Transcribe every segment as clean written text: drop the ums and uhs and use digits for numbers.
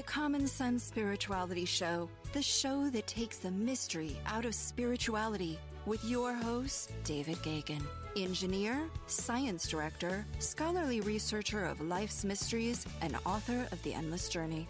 the Common Sense Spirituality Show, the show that takes the mystery out of spirituality, with your host, David Gagan, engineer, science director, scholarly researcher of life's mysteries, and author of The Endless Journey.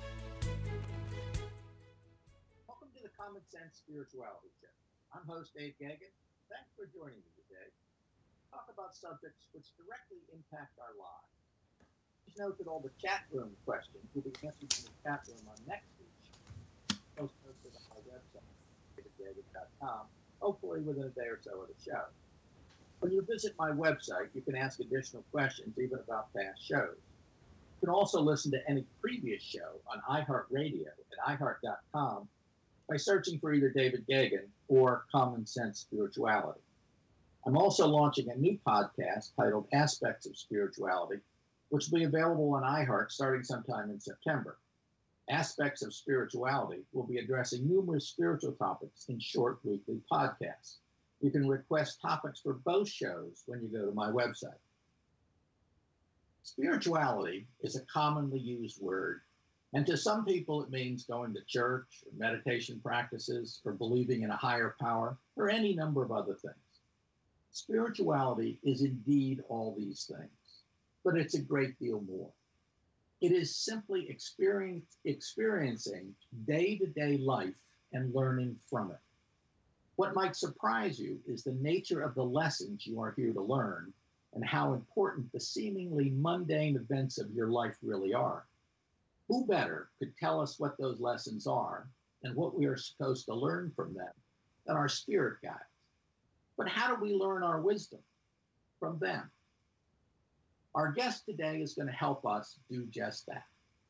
Welcome to the Common Sense Spirituality Show. I'm host Dave Gagan. Thanks for joining me today. Talk about subjects which directly impact our lives. Please note that all the chat room questions will be answered in the chat room on next week's show, posted on my website, davidgagan.com, hopefully within a day or so of the show. When you visit my website, you can ask additional questions, even about past shows. You can also listen to any previous show on iHeartRadio at iHeart.com by searching for either David Gagan or Common Sense Spirituality. I'm also launching a new podcast titled Aspects of Spirituality, which will be available on iHeart starting sometime in September. Aspects of Spirituality will be addressing numerous spiritual topics in short weekly podcasts. You can request topics for both shows when you go to my website. Spirituality is a commonly used word, and to some people it means going to church or meditation practices or believing in a higher power or any number of other things. Spirituality is indeed all these things, but it's a great deal more. It is simply experiencing day-to-day life and learning from it. What might surprise you is the nature of the lessons you are here to learn and how important the seemingly mundane events of your life really are. Who better could tell us what those lessons are and what we are supposed to learn from them than our spirit guides? But how do we learn our wisdom? From them. Our guest today is going to help us do just that.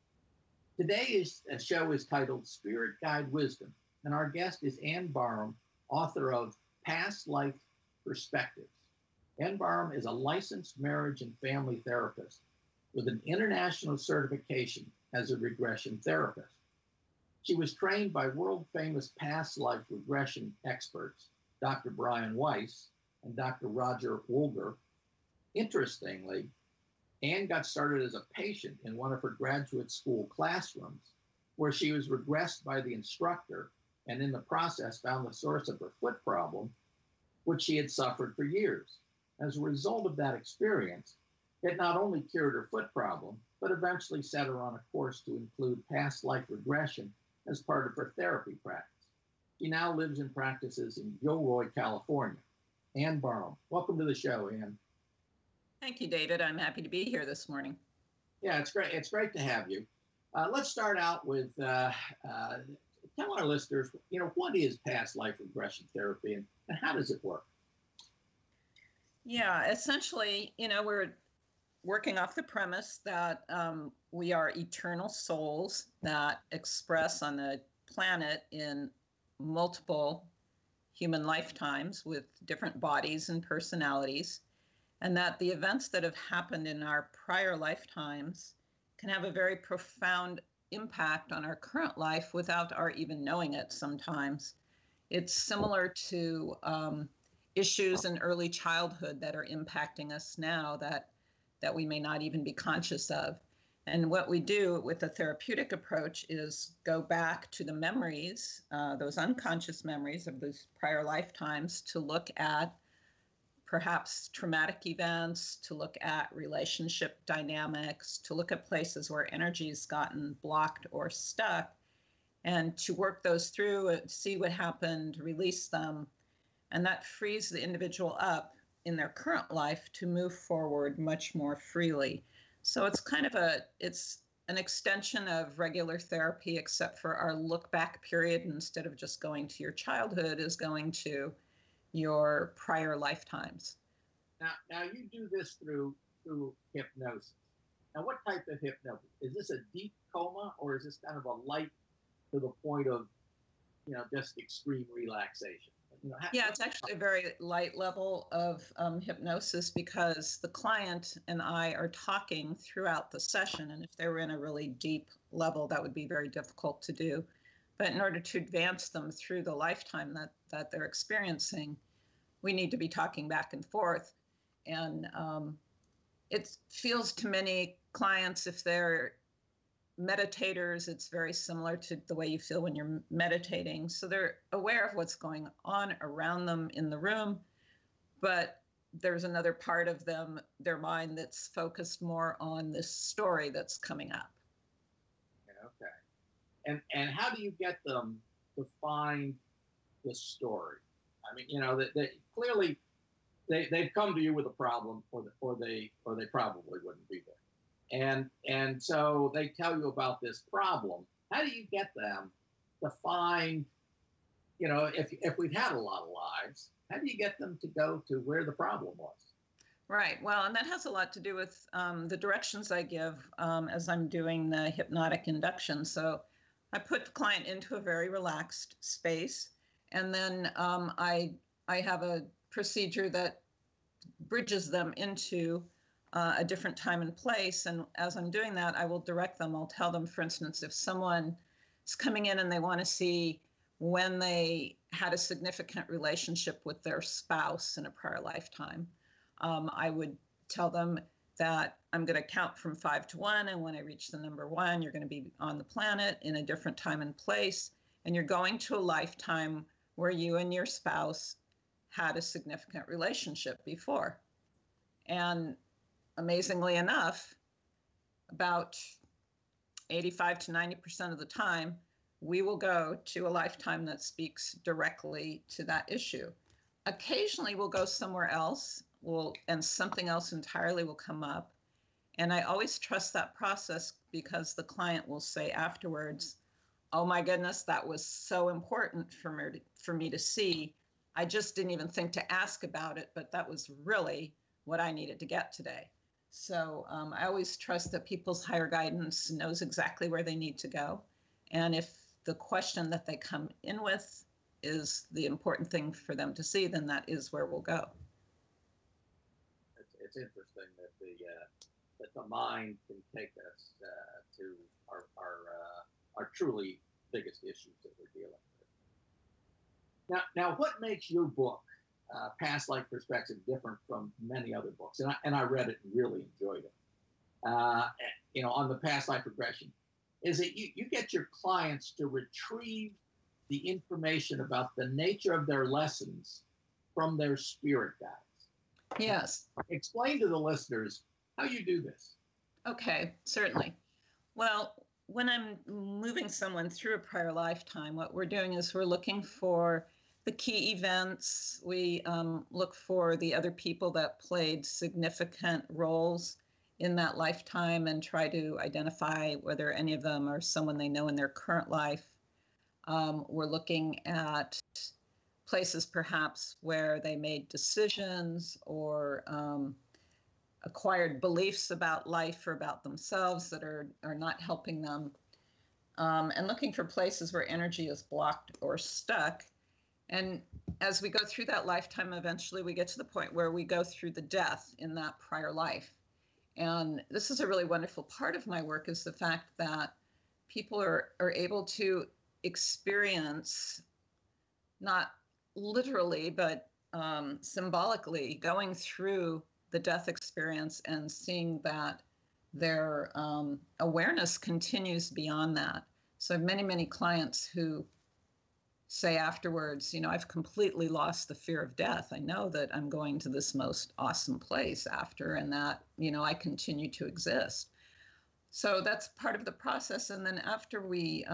Today's show is titled Spirit Guide Wisdom, and our guest is Ann Barham, author of Past Life Perspectives. Ann Barham is a licensed marriage and family therapist with an international certification as a regression therapist. She was trained by world-famous past life regression experts, Dr. Brian Weiss and Dr. Roger Wolger. Interestingly, Ann got started as a patient in one of her graduate school classrooms, where she was regressed by the instructor and in the process found the source of her foot problem, which she had suffered for years. As a result of that experience, it not only cured her foot problem, but eventually set her on a course to include past life regression as part of her therapy practice. She now lives and practices in Gilroy, California. Ann Barham, welcome to the show, Ann. Thank you, David. I'm happy to be here this morning. Yeah, it's great. It's great to have you. Let's start out with tell our listeners, what is past life regression therapy and how does it work? Yeah, essentially, we're working off the premise that we are eternal souls that express on the planet in multiple human lifetimes with different bodies and personalities, and that the events that have happened in our prior lifetimes can have a very profound impact on our current life without our even knowing it sometimes. It's similar to issues in early childhood that are impacting us now that we may not even be conscious of. And what we do with the therapeutic approach is go back to the memories, those unconscious memories of those prior lifetimes, to look at perhaps traumatic events, to look at relationship dynamics, to look at places where energy's gotten blocked or stuck, and to work those through, see what happened, release them. And that frees the individual up in their current life to move forward much more freely. So it's it's an extension of regular therapy, except for our look back period, instead of just going to your childhood, is going to your prior lifetimes. Now you do this through hypnosis. Now, what type of hypnosis? Is this a deep coma, or is this kind of a light to the point of, just extreme relaxation? Yeah, it's actually a very light level of hypnosis, because the client and I are talking throughout the session. And if they were in a really deep level, that would be very difficult to do. But in order to advance them through the lifetime that they're experiencing, we need to be talking back and forth. And it feels to many clients, if they're meditators, it's very similar to the way you feel when you're meditating. So they're aware of what's going on around them in the room, but there's another part of them, their mind, that's focused more on this story that's coming up. Okay. And how do you get them to find the story? I mean, they clearly they've come to you with a problem, or they probably wouldn't be there. And so they tell you about this problem. How do you get them to find, if we've had a lot of lives, how do you get them to go to where the problem was? Right. Well, and that has a lot to do with the directions I give as I'm doing the hypnotic induction. So I put the client into a very relaxed space, and then I have a procedure that bridges them into a different time and place. And as I'm doing that, I will direct them. I'll tell them, for instance, if someone is coming in and they want to see when they had a significant relationship with their spouse in a prior lifetime, I would tell them that I'm going to count from 5 to 1. And when I reach the number 1, you're going to be on the planet in a different time and place. And you're going to a lifetime where you and your spouse had a significant relationship before. And amazingly enough, about 85 to 90% of the time, we will go to a lifetime that speaks directly to that issue. Occasionally, we'll go somewhere else, and something else entirely will come up. And I always trust that process, because the client will say afterwards, "Oh my goodness, that was so important for me to see. I just didn't even think to ask about it, but that was really what I needed to get today." So I always trust that people's higher guidance knows exactly where they need to go. And if the question that they come in with is the important thing for them to see, then that is where we'll go. It's interesting that the mind can take us to our truly biggest issues that we're dealing with. Now, what makes your book, Past Life Perspective, different from many other books? And I read it and really enjoyed it. On the past life regression, is that you get your clients to retrieve the information about the nature of their lessons from their spirit guides. Yes. Explain to the listeners how you do this. Okay, certainly. Well, when I'm moving someone through a prior lifetime, what we're doing is we're looking for the key events. We look for the other people that played significant roles in that lifetime and try to identify whether any of them are someone they know in their current life. We're looking at places perhaps where they made decisions or acquired beliefs about life or about themselves that are not helping them, and looking for places where energy is blocked or stuck. And as we go through that lifetime, eventually we get to the point where we go through the death in that prior life. And this is a really wonderful part of my work, is the fact that people are able to experience, not literally, but symbolically, going through the death experience and seeing that their awareness continues beyond that. So I have many, many clients who say afterwards, I've completely lost the fear of death. I know that I'm going to this most awesome place after, and that, I continue to exist. So that's part of the process. And then after we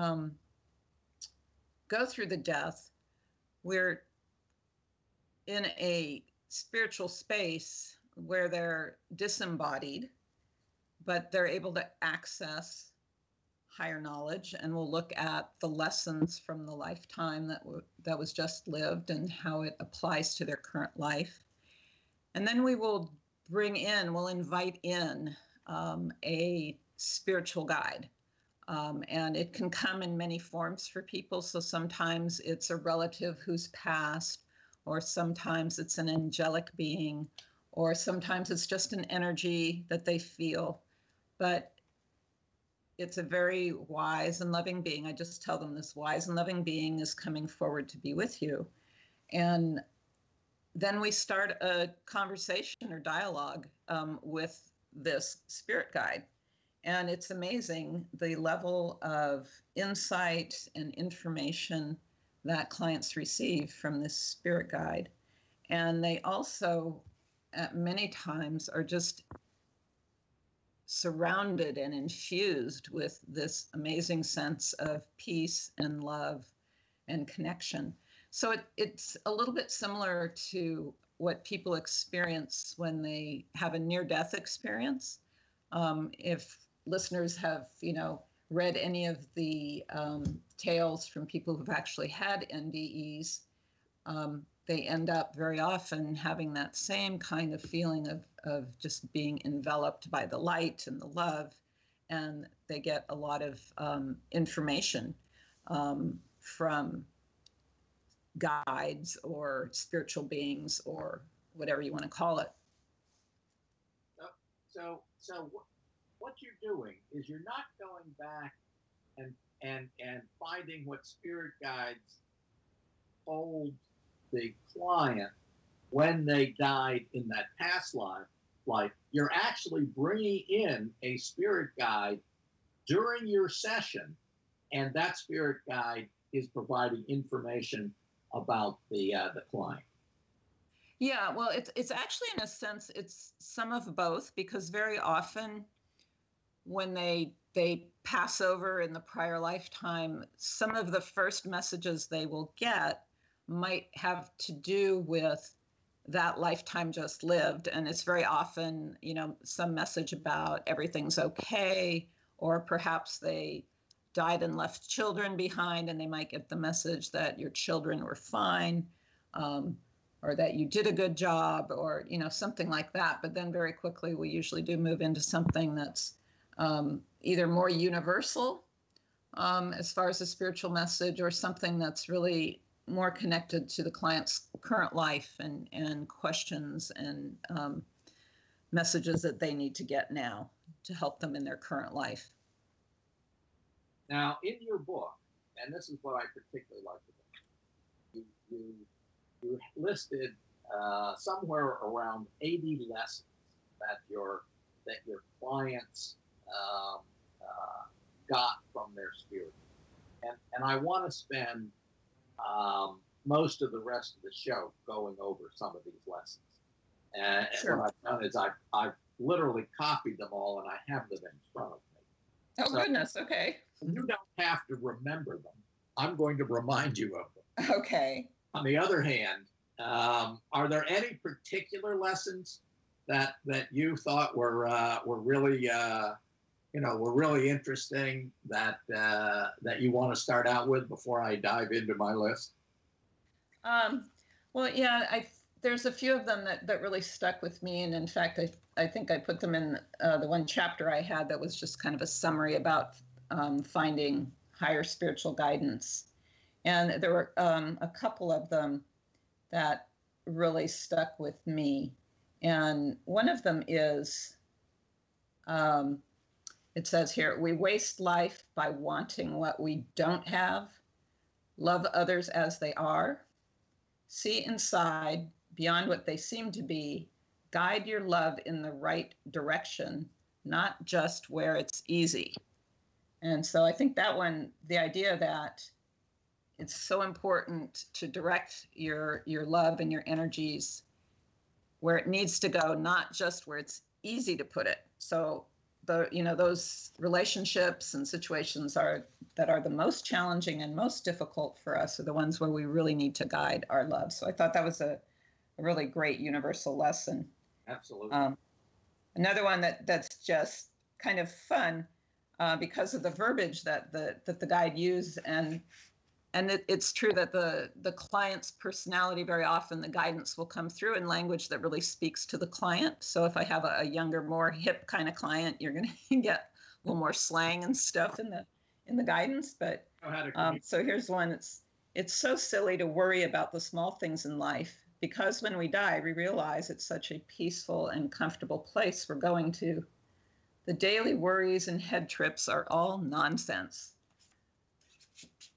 go through the death, we're in a spiritual space where they're disembodied, but they're able to access higher knowledge, and we'll look at the lessons from the lifetime that was just lived and how it applies to their current life. And then we will we'll invite in a spiritual guide. And it can come in many forms for people. So sometimes it's a relative who's passed, or sometimes it's an angelic being, or sometimes it's just an energy that they feel. But it's a very wise and loving being. I just tell them this wise and loving being is coming forward to be with you. And then we start a conversation or dialogue with this spirit guide. And it's amazing the level of insight and information that clients receive from this spirit guide. And they also, at many times, are just surrounded and infused with this amazing sense of peace and love and connection. So it's a little bit similar to what people experience when they have a near-death experience. If listeners have, read any of the tales from people who've actually had NDEs, they end up very often having that same kind of feeling of just being enveloped by the light and the love. And they get a lot of information from guides or spiritual beings or whatever you want to call it. So what you're doing is you're not going back and finding what spirit guides told the client when they died in that past life. You're actually bringing in a spirit guide during your session, and that spirit guide is providing information about the client. Yeah, well, it's actually, in a sense, it's some of both, because very often when they pass over in the prior lifetime, some of the first messages they will get might have to do with that lifetime just lived. And it's very often, some message about everything's okay, or perhaps they died and left children behind, and they might get the message that your children were fine, or that you did a good job, or, something like that. But then very quickly, we usually do move into something that's either more universal as far as a spiritual message, or something that's really more connected to the client's current life and questions and messages that they need to get now to help them in their current life. Now, in your book, and this is what I particularly like about it, you listed somewhere around 80 lessons that your clients got from their spirit, and I want to spend most of the rest of the show going over some of these lessons. And Sure. What I've done is I've literally copied them all, and I have them in front of me. Oh, so, goodness. Okay. You don't have to remember them. I'm going to remind you of them. Okay. On the other hand, are there any particular lessons that you thought were really were really interesting that you want to start out with before I dive into my list? Well, yeah, there's a few of them that really stuck with me, and in fact, I think I put them in the one chapter I had that was just kind of a summary about finding higher spiritual guidance. And there were a couple of them that really stuck with me. And one of them is, it says here, we waste life by wanting what we don't have, love others as they are, see inside beyond what they seem to be, guide your love in the right direction, not just where it's easy. And so I think that one, the idea that it's so important to direct your love and your energies where it needs to go, not just where it's easy to put it. So those relationships and situations that are the most challenging and most difficult for us are the ones where we really need to guide our love. So I thought that was a really great universal lesson. Absolutely. Another one that's just kind of fun because of the verbiage that the guide used, and it's true that the client's personality, very often the guidance will come through in language that really speaks to the client. So if I have a younger, more hip kind of client, you're going to get a little more slang and stuff in the guidance. But so here's one. It's so silly to worry about the small things in life, because when we die, we realize it's such a peaceful and comfortable place we're going to. The daily worries and head trips are all nonsense.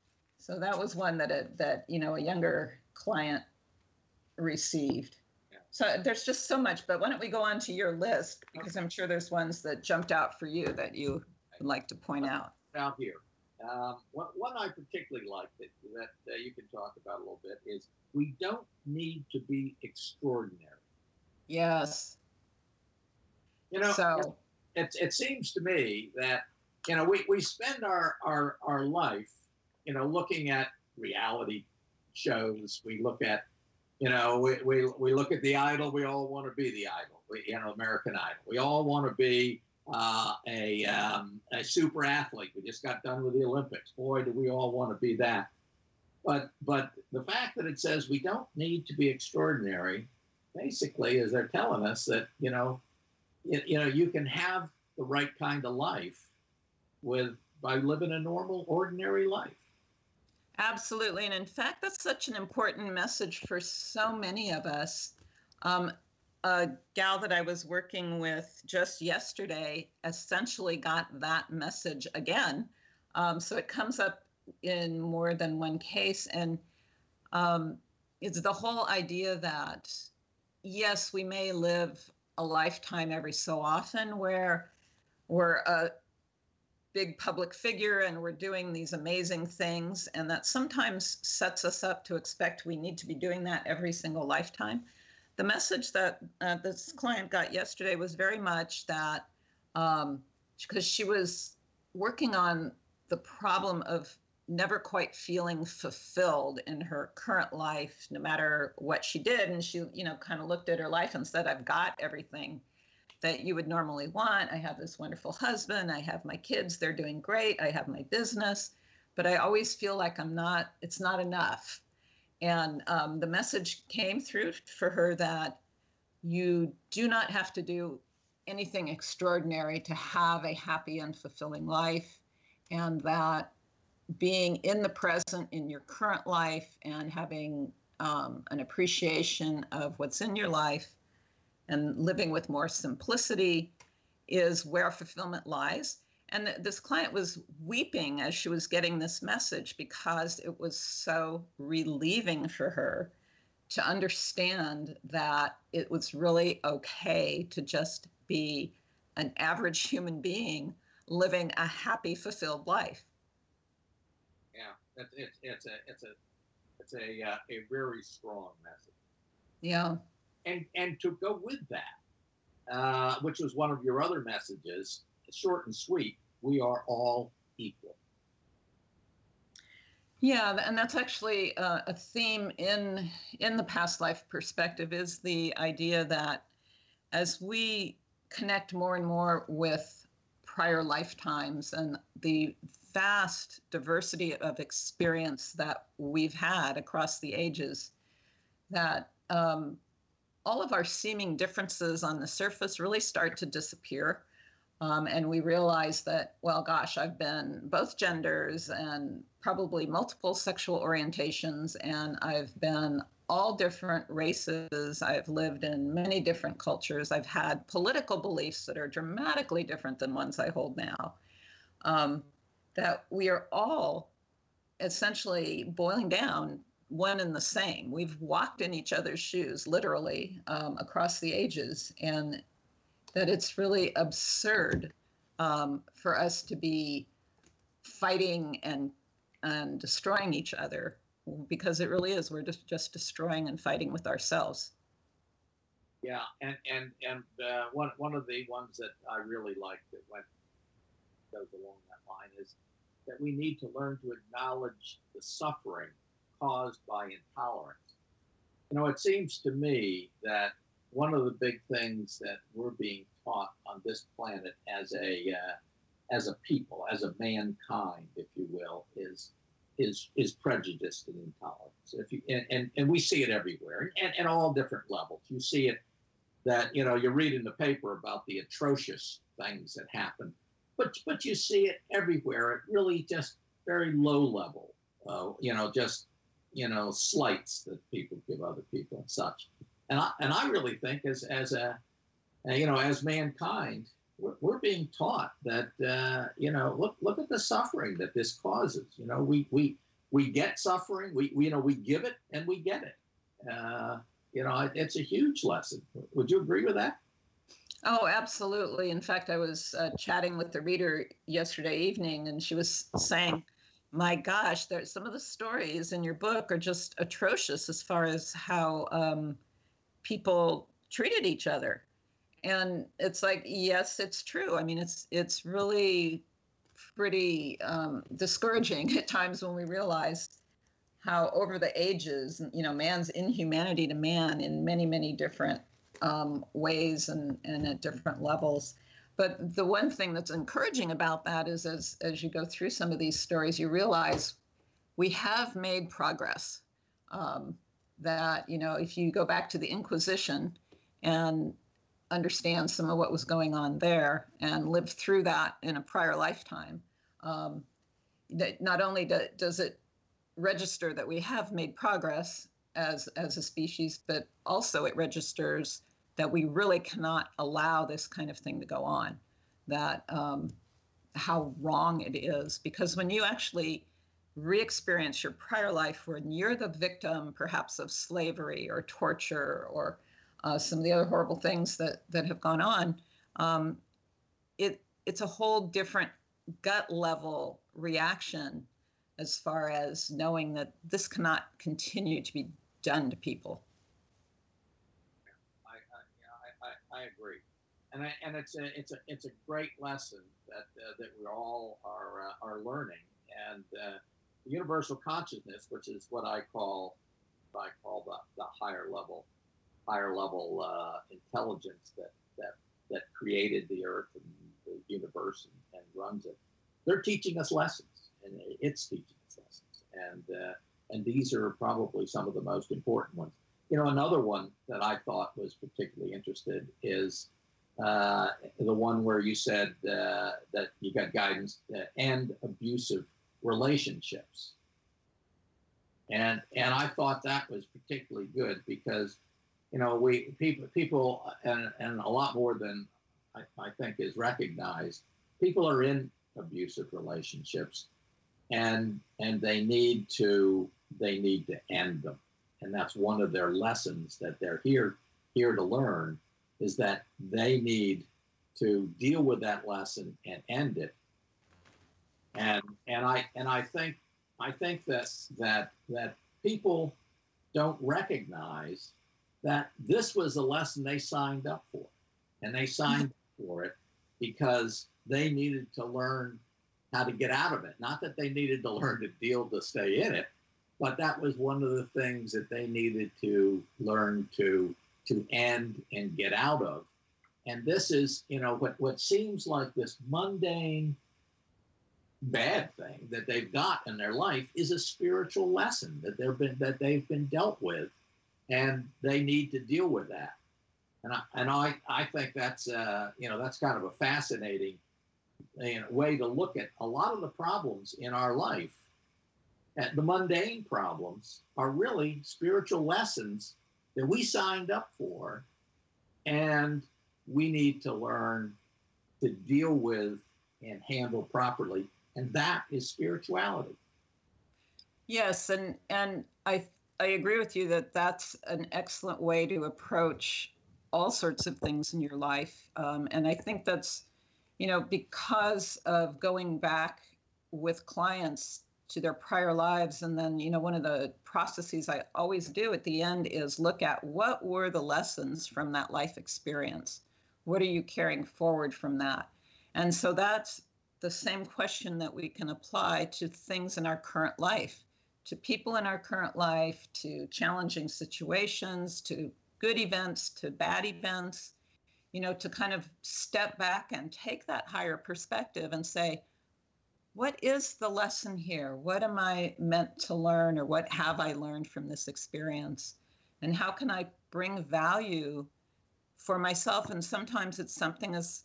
So that was one that a younger client received. So there's just so much, but why don't we go on to your list, because I'm sure there's ones that jumped out for you that you would like to point out. Out here. One I particularly like that you can talk about a little bit is we don't need to be extraordinary. Yes. So it seems to me that, we spend our life, looking at reality shows. We look at, we look at the Idol. We all want to be the Idol. American Idol. We all want to be a super athlete. We just got done with the Olympics. Boy, do we all want to be that. But the fact that it says we don't need to be extraordinary, basically, is they're telling us that, you can have the right kind of life by living a normal, ordinary life. Absolutely. And in fact, that's such an important message for so many of us. A gal that I was working with just yesterday essentially got that message again. So it comes up in more than one case. And it's the whole idea that, yes, we may live a lifetime every so often where we're a big public figure and we're doing these amazing things. And that sometimes sets us up to expect we need to be doing that every single lifetime. The message that this client got yesterday was very much that, because she was working on the problem of never quite feeling fulfilled in her current life, no matter what she did. And she, kind of looked at her life and said, I've got everything that you would normally want. I have this wonderful husband. I have my kids. They're doing great. I have my business, but I always feel like it's not enough. And the message came through for her that you do not have to do anything extraordinary to have a happy and fulfilling life, and that being in the present in your current life and having an appreciation of what's in your life and living with more simplicity is where fulfillment lies. And this client was weeping as she was getting this message because it was so relieving for her to understand that it was really okay to just be an average human being living a happy, fulfilled life. Yeah, it's a very strong message. Yeah, and to go with that, which was one of your other messages. Short and sweet, we are all equal. Yeah, and that's actually a theme in the past life perspective, is the idea that as we connect more and more with prior lifetimes and the vast diversity of experience that we've had across the ages, that all of our seeming differences on the surface really start to disappear. And we realize that, well, gosh, I've been both genders and probably multiple sexual orientations, and I've been all different races. I've lived in many different cultures. I've had political beliefs that are dramatically different than ones I hold now. That we are all essentially boiling down one and the same. We've walked in each other's shoes, literally, across the ages, and that it's really absurd for us to be fighting and destroying each other, because it really is. We're just destroying and fighting with ourselves. Yeah, and one of the ones that I really like that goes along that line is that we need to learn to acknowledge the suffering caused by intolerance. It seems to me that one of the big things that we're being taught on this planet as a people, as a mankind, if you will, is prejudice and intolerance. And we see it everywhere, and all different levels. You see it that you read in the paper about the atrocious things that happen, but you see it everywhere at really just very low level. Slights that people give other people and such. And I really think as mankind, we're being taught that look at the suffering that this causes. We get suffering. We give it and we get it. It's a huge lesson. Would you agree with that? Oh, absolutely. In fact, I was chatting with the reader yesterday evening, and she was saying, my gosh, some of the stories in your book are just atrocious as far as how people treated each other. And it's like, yes, it's true. I mean, it's really pretty discouraging at times when we realize how over the ages, man's inhumanity to man in many, many different ways and at different levels. But the one thing that's encouraging about that is as you go through some of these stories, you realize we have made progress. That, if you go back to the Inquisition and understand some of what was going on there and live through that in a prior lifetime, that not only does it register that we have made progress as a species, but also it registers that we really cannot allow this kind of thing to go on, that how wrong it is. Because when you actually re-experience your prior life when you're the victim perhaps of slavery or torture or some of the other horrible things that have gone on, it's a whole different gut level reaction as far as knowing that this cannot continue to be done to people. I agree, and it's a great lesson that we all are learning, and the universal consciousness, which is what I call the higher level intelligence that created the earth and the universe and runs it. They're teaching us lessons, and it's teaching us lessons, and these are probably some of the most important ones. Another one that I thought was particularly interested is the one where you said that you got guidance to end abusive relationships. And I thought that was particularly good because, people and a lot more than I think is recognized, people are in abusive relationships and they need to end them. And that's one of their lessons that they're here to learn, is that they need to deal with that lesson and end it. And I think that people don't recognize that this was a lesson they signed up for, and they signed up for it because they needed to learn how to get out of it. Not that they needed to learn to stay in it, but that was one of the things that they needed to learn to end and get out of. And this is, what seems like this mundane bad thing that they've got in their life is a spiritual lesson that they've been dealt with, and they need to deal with that. And I think that's that's kind of a fascinating way to look at a lot of the problems in our life. The mundane problems are really spiritual lessons that we signed up for, and we need to learn to deal with and handle properly. And that is spirituality. Yes, and I agree with you that that's an excellent way to approach all sorts of things in your life. And I think that's, because of going back with clients to their prior lives. And then, one of the processes I always do at the end is look at what were the lessons from that life experience? What are you carrying forward from that? And so that's the same question that we can apply to things in our current life, to people in our current life, to challenging situations, to good events, to bad events, to kind of step back and take that higher perspective and say, what is the lesson here? What am I meant to learn, or what have I learned from this experience? And how can I bring value for myself? And sometimes it's something as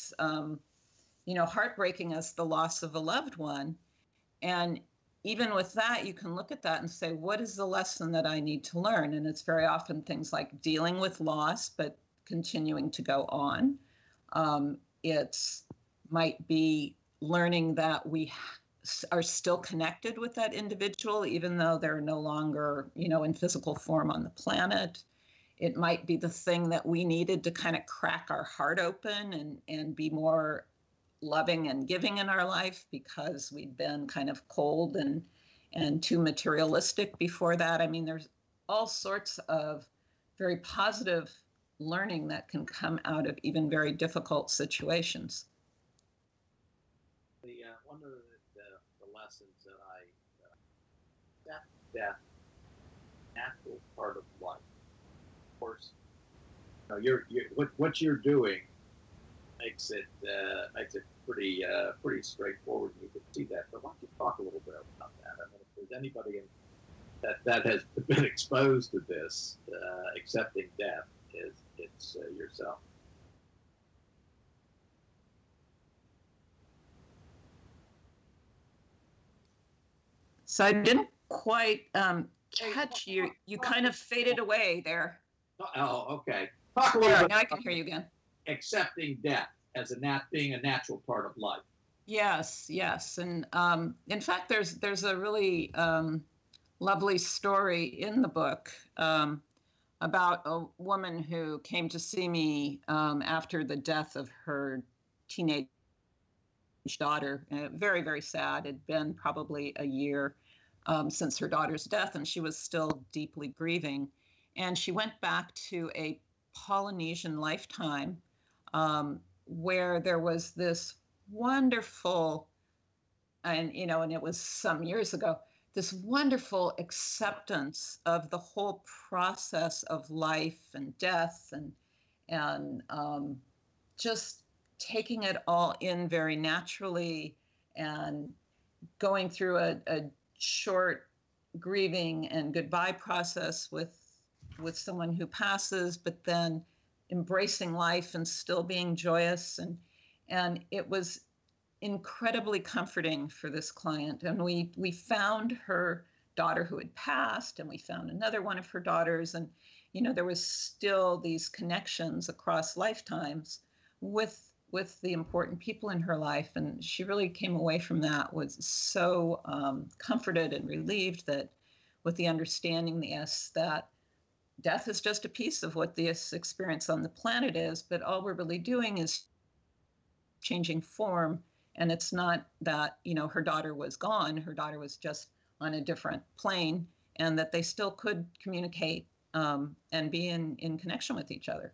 heartbreaking as the loss of a loved one. And even with that, you can look at that and say, what is the lesson that I need to learn? And it's very often things like dealing with loss, but continuing to go on. It might be learning that we are still connected with that individual, even though they're no longer, in physical form on the planet. it might be the thing that we needed to kind of crack our heart open and be more loving and giving in our life, because we'd been kind of cold and too materialistic before that. I mean, there's all sorts of very positive learning that can come out of even very difficult situations. One of the lessons that that natural part of life. Of course, what you're doing makes it pretty straightforward. You can see that. But why don't you talk a little bit about that? I mean, if there's anybody that has been exposed to this, accepting death, it's yourself. So I didn't quite catch you. You kind of faded away there. Oh, okay. Talk a little bit. Now I can hear you again. Accepting death as being a natural part of life. Yes, and in fact, there's a really lovely story in the book about a woman who came to see me after the death of her teenage daughter. Very, very sad. It'd been probably a year since her daughter's death, and she was still deeply grieving. And she went back to a Polynesian lifetime where there was this wonderful, and it was some years ago, this wonderful acceptance of the whole process of life and death and just taking it all in very naturally and going through a short grieving and goodbye process with someone who passes, but then embracing life and still being joyous. And it was incredibly comforting for this client. And we found her daughter who had passed, and we found another one of her daughters. And, there was still these connections across lifetimes with the important people in her life. And she really came away from that was so comforted and relieved that with the understanding, that death is just a piece of what this experience on the planet is, but all we're really doing is changing form. And it's not that, her daughter was gone. Her daughter was just on a different plane, and that they still could communicate and be in connection with each other.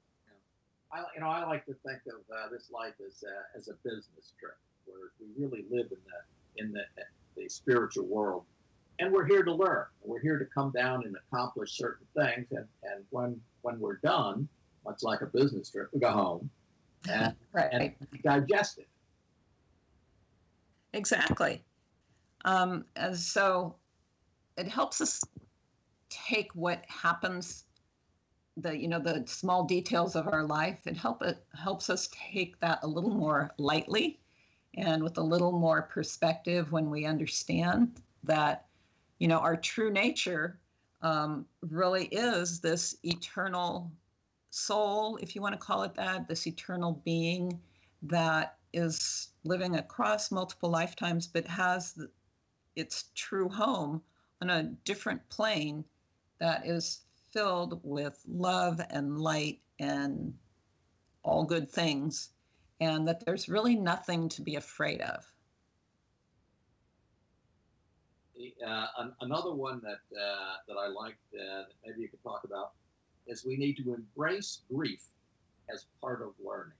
I like to think of this life as a business trip, where we really live in the spiritual world, and we're here to learn. We're here to come down and accomplish certain things, and when we're done, much like a business trip, we go home and, right. and digest it. Exactly. And so it helps us take what happens, the small details of our life. It helps us take that a little more lightly and with a little more perspective when we understand that, our true nature really is this eternal soul, if you want to call it that, this eternal being that is living across multiple lifetimes, but has its true home on a different plane that is filled with love and light and all good things, and that there's really nothing to be afraid of. Another one that I like that maybe you could talk about is we need to embrace grief as part of learning.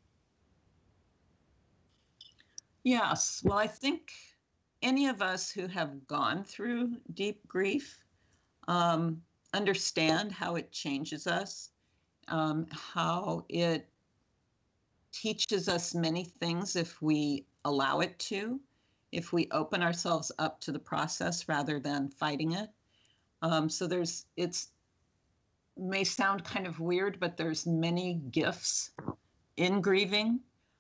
Yes. Well, I think any of us who have gone through deep grief understand how it changes us, how it teaches us many things if we allow it to, if we open ourselves up to the process rather than fighting it. So it may sound kind of weird, but there's many gifts in grieving.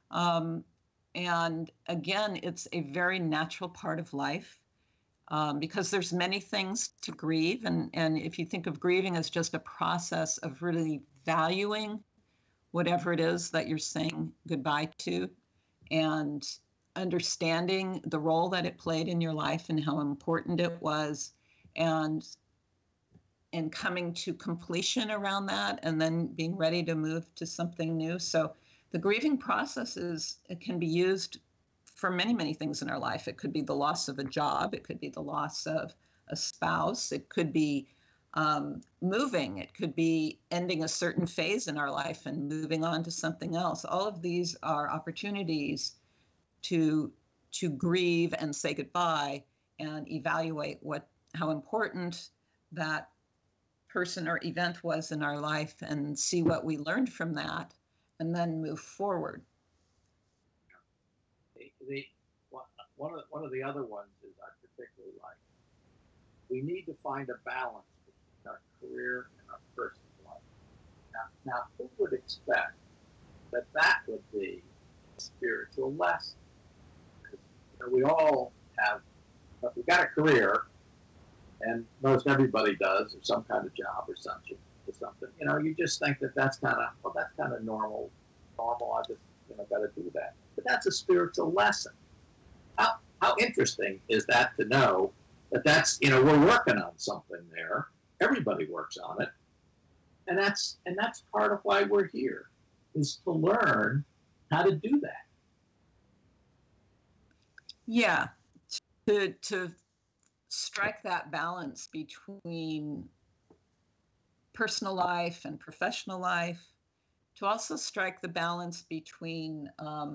And again, it's a very natural part of life because there's many things to grieve. And if you think of grieving as just a process of really valuing whatever it is that you're saying goodbye to and understanding the role that it played in your life and how important it was, and and coming to completion around that, and then being ready to move to something new. So the grieving process it can be used for many, many things in our life. It could be the loss of a job. It could be the loss of a spouse. It could be moving. It could be ending a certain phase in our life and moving on to something else. All of these are opportunities to grieve and say goodbye and evaluate how important that person or event was in our life and see what we learned from that, and then move forward. One of the other ones is I particularly like. We need to find a balance between our career and our personal life. Now who would expect that would be a spiritual lesson? Because we all have, if we've got a career, and most everybody does, or some kind of job or something. You just think that's kind of normal. I just got to do that. But that's a spiritual lesson. How interesting is that to know that's we're working on something there. Everybody works on it, and that's part of why we're here, is to learn how to do that. Yeah, to strike that balance between personal life and professional life, to also strike the balance between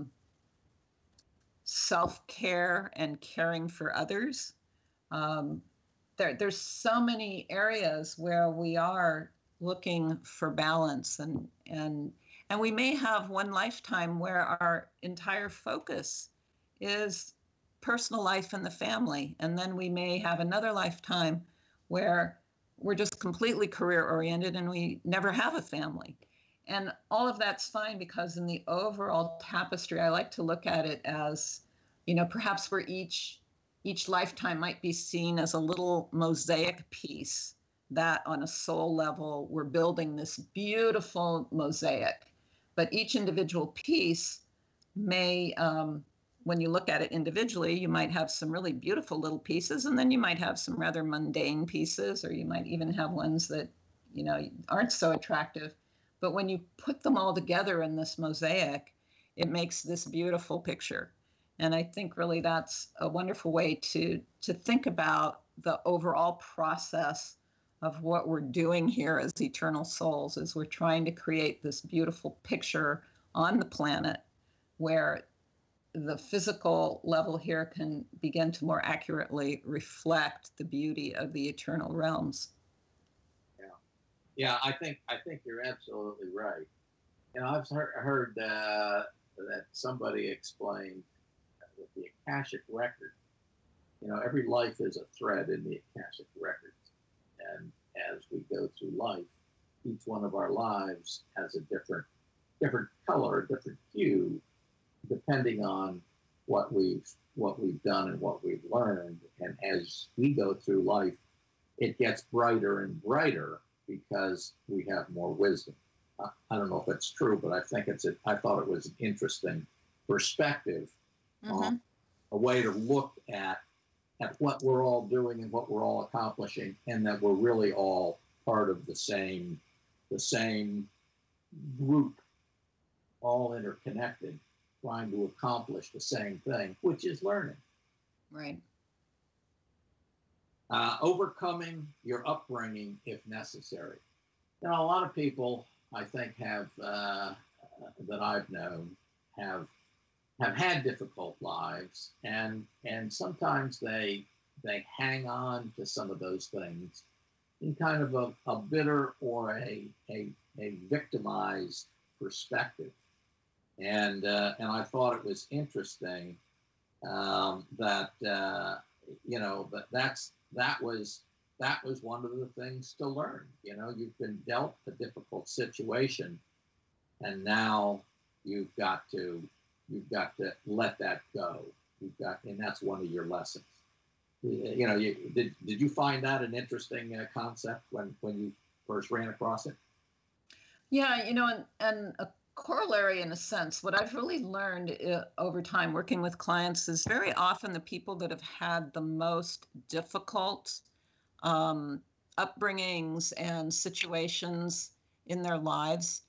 self-care and caring for others. There's so many areas where we are looking for balance, and we may have one lifetime where our entire focus is personal life and the family, and then we may have another lifetime where we're just completely career oriented and we never have a family. And all of that's fine, because in the overall tapestry, I like to look at it as, perhaps where each lifetime might be seen as a little mosaic piece that on a soul level, we're building this beautiful mosaic. But each individual piece may, when you look at it individually, you might have some really beautiful little pieces, and then you might have some rather mundane pieces, or you might even have ones that, aren't so attractive. But when you put them all together in this mosaic, it makes this beautiful picture. And I think really that's a wonderful way to think about the overall process of what we're doing here as eternal souls, is we're trying to create this beautiful picture on the planet where the physical level here can begin to more accurately reflect the beauty of the eternal realms. Yeah, I think you're absolutely right. I've heard that somebody explained with the Akashic record. Every life is a thread in the Akashic records, and as we go through life, each one of our lives has a different color, a different hue, depending on what we've done and what we've learned. And as we go through life, it gets brighter and brighter because we have more wisdom. I don't know if it's true, but I thought it was an interesting perspective, a way to look at what we're all doing and what we're all accomplishing, and that we're really all part of the same group, all interconnected, trying to accomplish the same thing, which is learning. Right. Overcoming your upbringing if necessary. A lot of people, I think, have that I've known have had difficult lives, and sometimes they hang on to some of those things in kind of a bitter or a victimized perspective. And I thought it was interesting that that was one of the things to learn. You've been dealt a difficult situation, and now you've got to let that go. And that's one of your lessons. Did you find that an interesting concept when you first ran across it? Yeah, and a corollary in a sense, what I've really learned over time working with clients is very often the people that have had the most difficult upbringings and situations in their lives.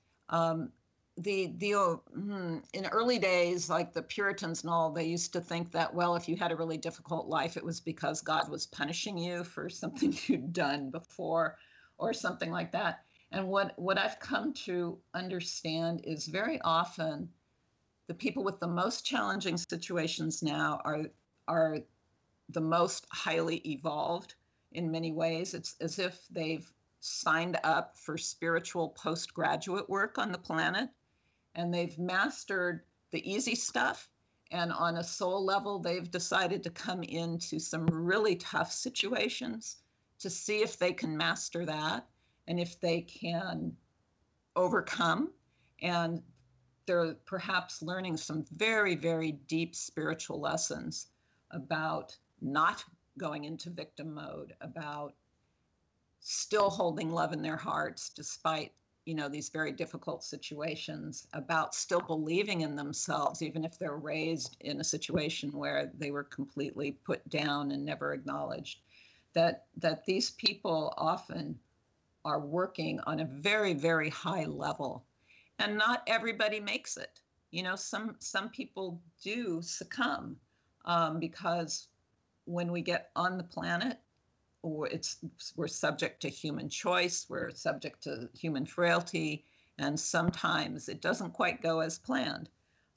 In early days, like the Puritans and all, they used to think that, well, if you had a really difficult life, it was because God was punishing you for something you'd done before or something like that. And what I've come to understand is very often the people with the most challenging situations now are the most highly evolved in many ways. It's as if they've signed up for spiritual postgraduate work on the planet, and they've mastered the easy stuff. And on a soul level, they've decided to come into some really tough situations to see if they can master that and if they can overcome. And they're perhaps learning some very, very deep spiritual lessons about not going into victim mode, about still holding love in their hearts despite, these very difficult situations, about still believing in themselves, even if they're raised in a situation where they were completely put down and never acknowledged. That these people often are working on a very, very high level, and not everybody makes it. Some people do succumb because when we get on the planet, we're subject to human choice, we're subject to human frailty, and sometimes it doesn't quite go as planned.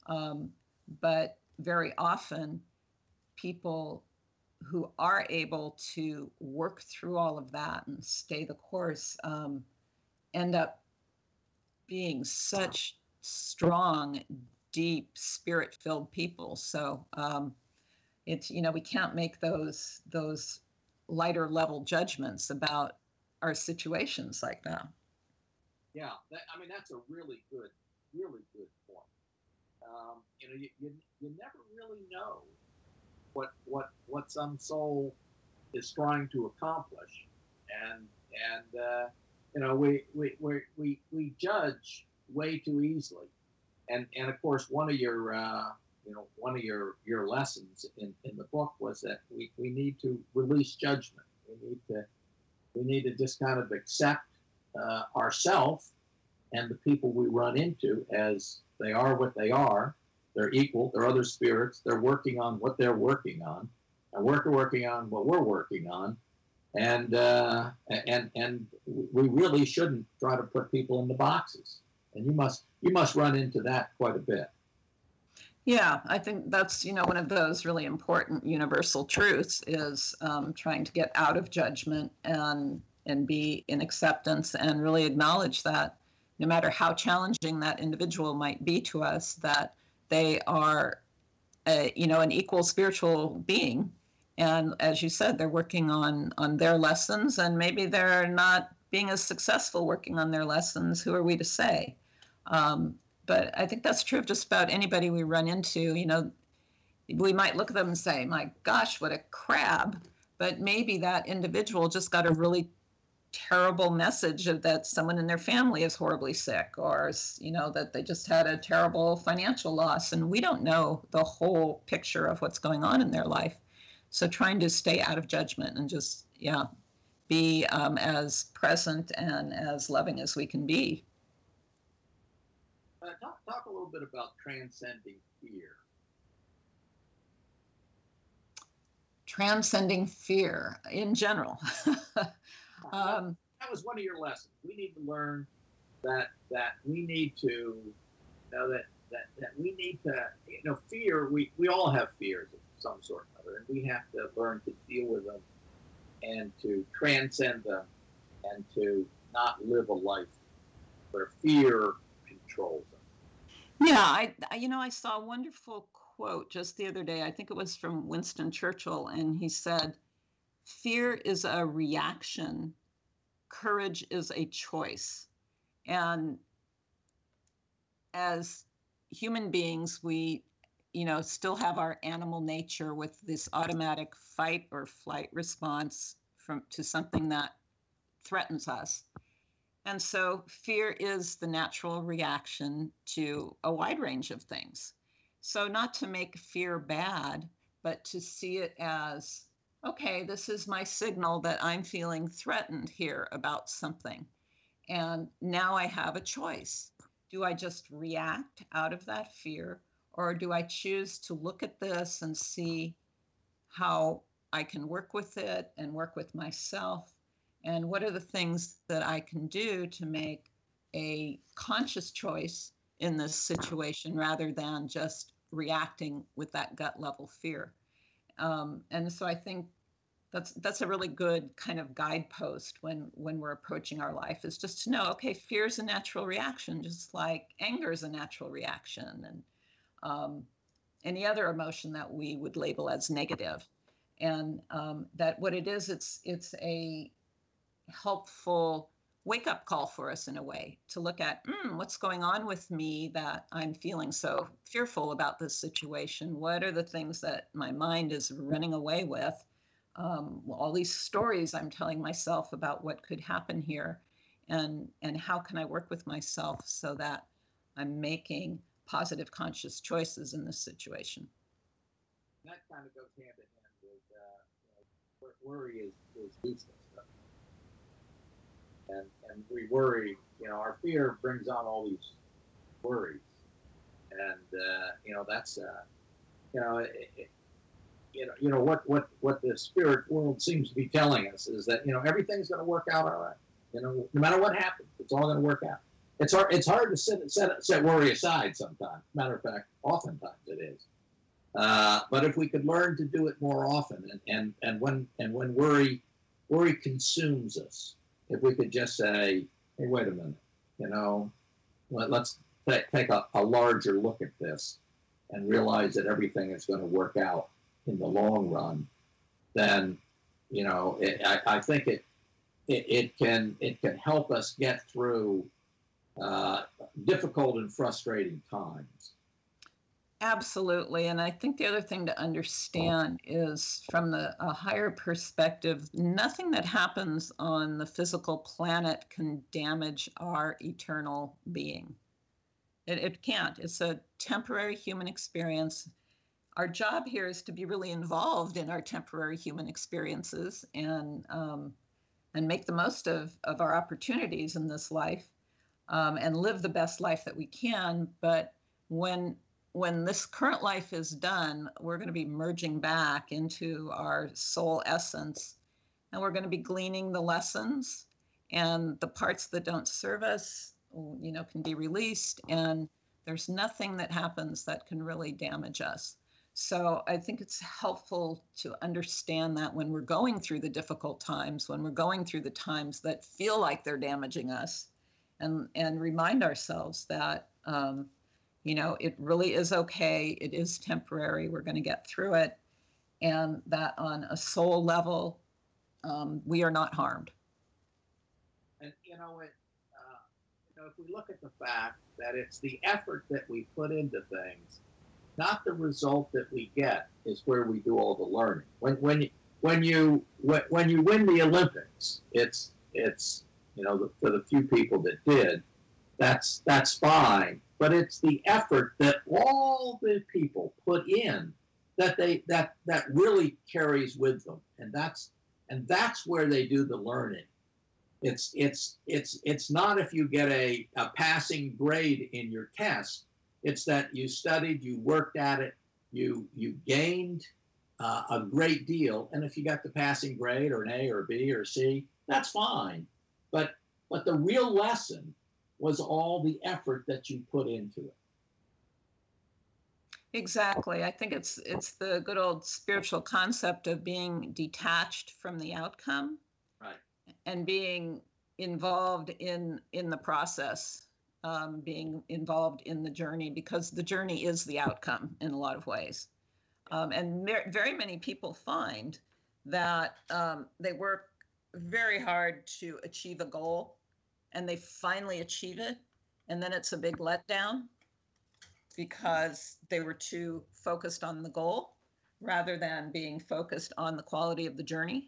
But very often, people who are able to work through all of that and stay the course end up being such strong, deep, spirit-filled people. So it's, we can't make those lighter level judgments about our situations like that. Yeah, that's a really good point. You never really know what some soul is trying to accomplish, and we judge way too easily, and of course one of your lessons in the book was that we need to release judgment. We need to just kind of accept ourselves and the people we run into as they are what they are. They're equal. They're other spirits. They're working on what they're working on, and we're working on what we're working on. And we really shouldn't try to put people into boxes. And you must run into that quite a bit. Yeah, I think that's, one of those really important universal truths is trying to get out of judgment and be in acceptance and really acknowledge that no matter how challenging that individual might be to us, that they are, an equal spiritual being. And as you said, they're working on their lessons, and maybe they're not being as successful working on their lessons. Who are we to say? But I think that's true of just about anybody we run into. We might look at them and say, my gosh, what a crab. But maybe that individual just got a really terrible message of that someone in their family is horribly sick, or, that they just had a terrible financial loss. And we don't know the whole picture of what's going on in their life. So trying to stay out of judgment and just, be as present and as loving as we can be. Talk a little bit about transcending fear. Transcending fear in general. That was one of your lessons. We need to learn that we need to that we need to fear. We all have fears of some sort or other, and we have to learn to deal with them and to transcend them and to not live a life where fear controls them. Yeah, I saw a wonderful quote just the other day. I think it was from Winston Churchill, and he said, "Fear is a reaction, courage is a choice." And as human beings, we, still have our animal nature with this automatic fight or flight response to something that threatens us. And so fear is the natural reaction to a wide range of things. So not to make fear bad, but to see it as okay, this is my signal that I'm feeling threatened here about something. And now I have a choice. Do I just react out of that fear, or do I choose to look at this and see how I can work with it and work with myself? And what are the things that I can do to make a conscious choice in this situation rather than just reacting with that gut level fear? And so I think that's a really good kind of guidepost when we're approaching our life, is just to know, okay, fear is a natural reaction, just like anger is a natural reaction, and any other emotion that we would label as negative. And that what it is, it's a helpful wake-up call for us in a way to look at what's going on with me that I'm feeling so fearful about this situation. What are the things that my mind is running away with? All these stories I'm telling myself about what could happen here, and how can I work with myself so that I'm making positive conscious choices in this situation. That kind of goes hand in hand with worry is useless. And we worry, our fear brings on all these worries. And, that's, what the spirit world seems to be telling us is that, everything's going to work out all right. No matter what happens, it's all going to work out. It's hard to set worry aside sometimes. Matter of fact, oftentimes it is. But if we could learn to do it more often, and when worry consumes us, if we could just say, hey, wait a minute, let's take a larger look at this and realize that everything is going to work out in the long run, then, I think it can help us get through difficult and frustrating times. Absolutely. And I think the other thing to understand is, from a higher perspective, nothing that happens on the physical planet can damage our eternal being. It can't. It's a temporary human experience. Our job here is to be really involved in our temporary human experiences and make the most of our opportunities in this life, and live the best life that we can. But when this current life is done, we're going to be merging back into our soul essence, and we're going to be gleaning the lessons, and the parts that don't serve us, can be released, and there's nothing that happens that can really damage us. So I think it's helpful to understand that when we're going through the difficult times, when we're going through the times that feel like they're damaging us, and remind ourselves that, it really is okay. It is temporary. We're going to get through it. And that on a soul level, we are not harmed. And, if we look at the fact that it's the effort that we put into things, not the result that we get, is where we do all the learning. When you win the Olympics, it's for the few people that did, that's fine. But it's the effort that all the people put in that really carries with them, and that's where they do the learning. It's not if you get a passing grade in your test. It's that you studied, you worked at it, you gained a great deal, and if you got the passing grade or an A or a B or a C, that's fine. But the real lesson was all the effort that you put into it. Exactly. I think it's the good old spiritual concept of being detached from the outcome, right, and being involved in the process, being involved in the journey, because the journey is the outcome in a lot of ways. And very many people find that they work very hard to achieve a goal, and they finally achieve it, and then it's a big letdown because they were too focused on the goal rather than being focused on the quality of the journey.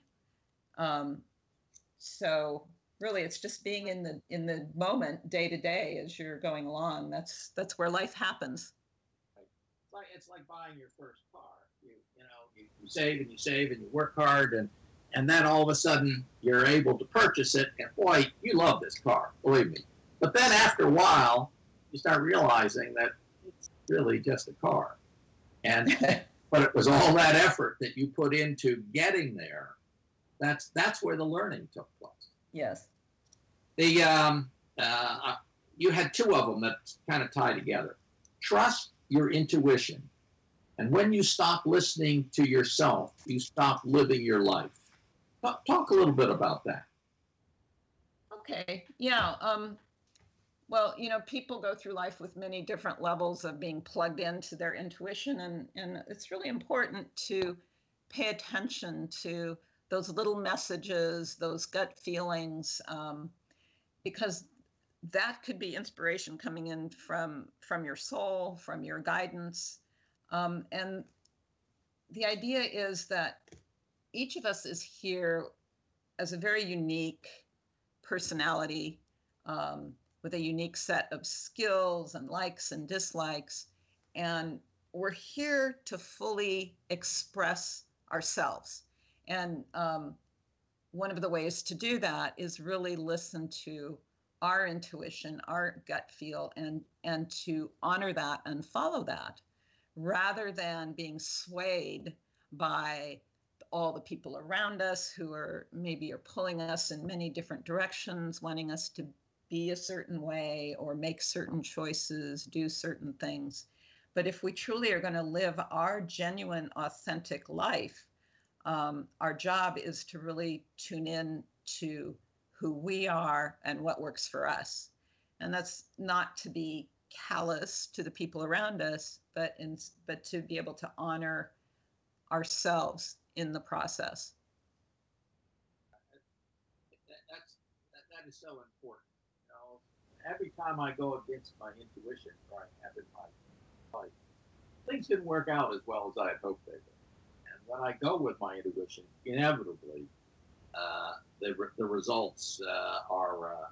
So really, it's just being in the moment, day to day, as you're going along. That's where life happens. It's like buying your first car. you save and you save and you work hard, and then all of a sudden you're able to purchase it, and boy, you love this car, believe me. But then after a while, you start realizing that it's really just a car. And but it was all that effort that you put into getting there. That's where the learning took place. Yes. You had two of them that kind of tie together. Trust your intuition. And when you stop listening to yourself, you stop living your life. Talk a little bit about that. Okay. Yeah. Well, people go through life with many different levels of being plugged into their intuition, and it's really important to pay attention to those little messages, those gut feelings, because that could be inspiration coming in from your soul, from your guidance. And the idea is that each of us is here as a very unique personality, with a unique set of skills and likes and dislikes. And we're here to fully express ourselves. And one of the ways to do that is really listen to our intuition, our gut feel, and to honor that and follow that, rather than being swayed by all the people around us who are pulling us in many different directions, wanting us to be a certain way or make certain choices, do certain things. But if we truly are going to live our genuine, authentic life, our job is to really tune in to who we are and what works for us. And that's not to be callous to the people around us, but to be able to honor ourselves in the process. That is so important. Every time I go against my intuition, or I have in my life, things didn't work out as well as I had hoped they would. And when I go with my intuition, inevitably, the results are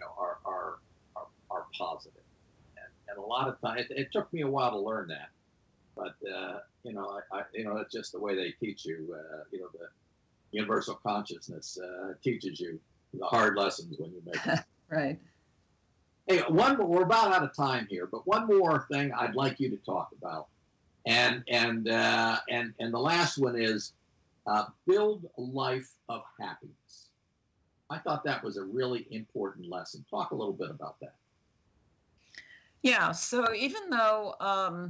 positive. And a lot of times, it took me a while to learn that, but it's just the way they teach you. The universal consciousness teaches you the hard lessons when you make them. Right. Hey, we're about out of time here, but one more thing I'd like you to talk about, and the last one is build a life of happiness. I thought that was a really important lesson. Talk a little bit about that. Yeah. So even though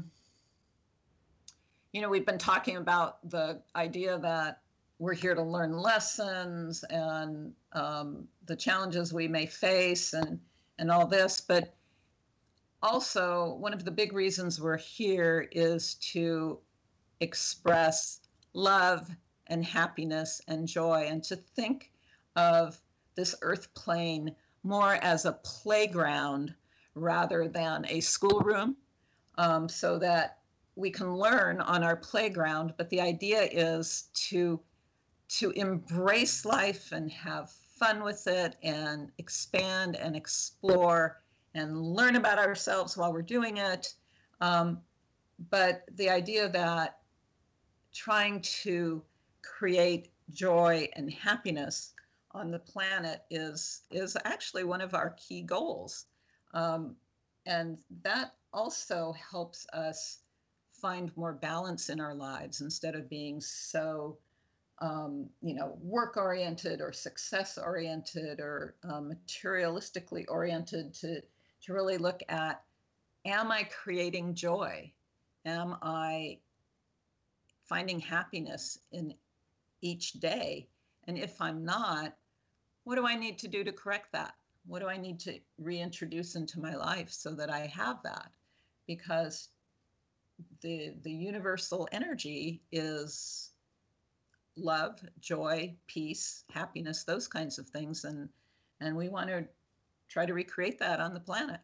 we've been talking about the idea that we're here to learn lessons and the challenges we may face and all this, but also one of the big reasons we're here is to express love and happiness and joy, and to think of this earth plane more as a playground rather than a schoolroom, so that we can learn on our playground. But the idea is to embrace life and have fun with it and expand and explore and learn about ourselves while we're doing it. But the idea that trying to create joy and happiness on the planet is actually one of our key goals. And that also helps us find more balance in our lives instead of being so work-oriented or success-oriented or materialistically oriented, to really look at, am I creating joy? Am I finding happiness in each day? And if I'm not, what do I need to do to correct that? What do I need to reintroduce into my life so that I have that? Because the universal energy is love, joy, peace, happiness, those kinds of things. And we want to try to recreate that on the planet.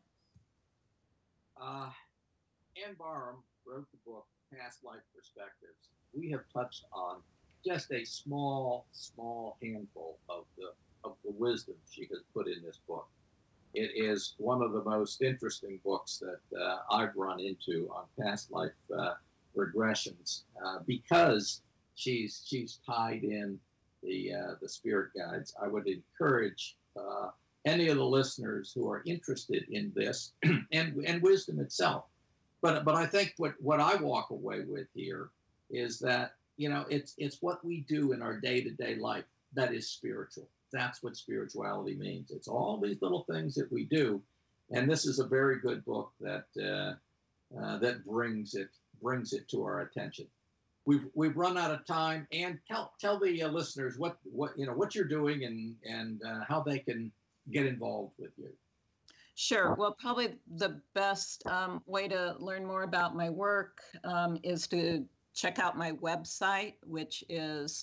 Ann Barham wrote the book, Past Life Perspectives. We have touched on just a small handful of the wisdom she has put in this book. It is one of the most interesting books that I've run into on past life regressions, because she's tied in the spirit guides. I would encourage any of the listeners who are interested in this and wisdom itself. But I think what I walk away with here is that, it's what we do in our day-to-day life that is spiritual. That's what spirituality means. It's all these little things that we do, and this is a very good book that that brings it to our attention. We've run out of time, and tell the listeners what you're doing and how they can get involved with you. Sure. Well, probably the best way to learn more about my work is to check out my website, which is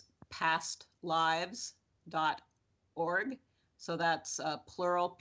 pastlives.org. So that's plural,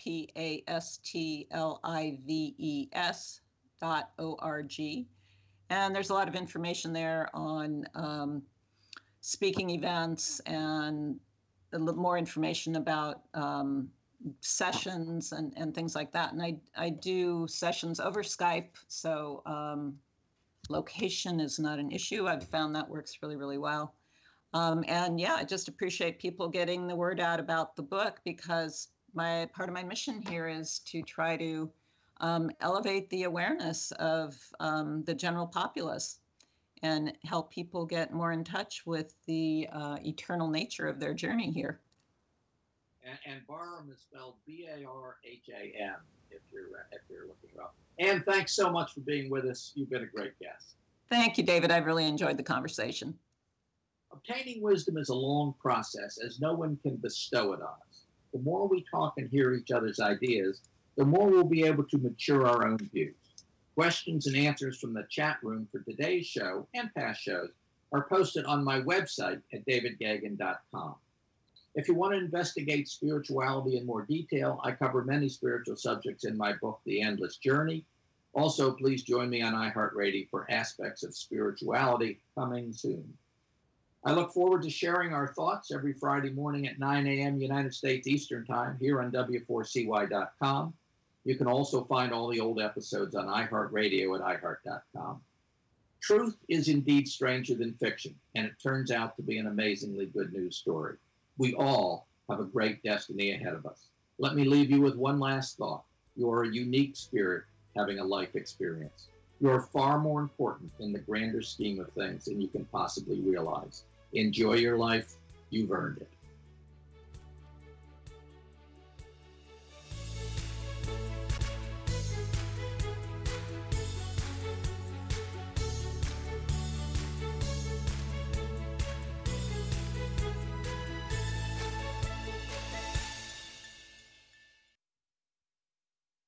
PASTLIVES.org. And there's a lot of information there on speaking events and a little more information about sessions and things like that. And I do sessions over Skype, so location is not an issue. I've found that works really, really well. And yeah, I just appreciate people getting the word out about the book, because part of my mission here is to try to elevate the awareness of the general populace and help people get more in touch with the eternal nature of their journey here. And Barham is spelled Barham if you're looking it up. And thanks so much for being with us. You've been a great guest. Thank you, David. I've really enjoyed the conversation. Obtaining wisdom is a long process, as no one can bestow it on us. The more we talk and hear each other's ideas, the more we'll be able to mature our own views. Questions and answers from the chat room for today's show and past shows are posted on my website at davidgeoghegan.com. If you want to investigate spirituality in more detail, I cover many spiritual subjects in my book, The Endless Journey. Also, please join me on iHeartRadio for Aspects of Spirituality, coming soon. I look forward to sharing our thoughts every Friday morning at 9 a.m. United States Eastern Time here on W4CY.com. You can also find all the old episodes on iHeartRadio at iHeart.com. Truth is indeed stranger than fiction, and it turns out to be an amazingly good news story. We all have a great destiny ahead of us. Let me leave you with one last thought. You're a unique spirit having a life experience. You're far more important in the grander scheme of things than you can possibly realize. Enjoy your life. You've earned it.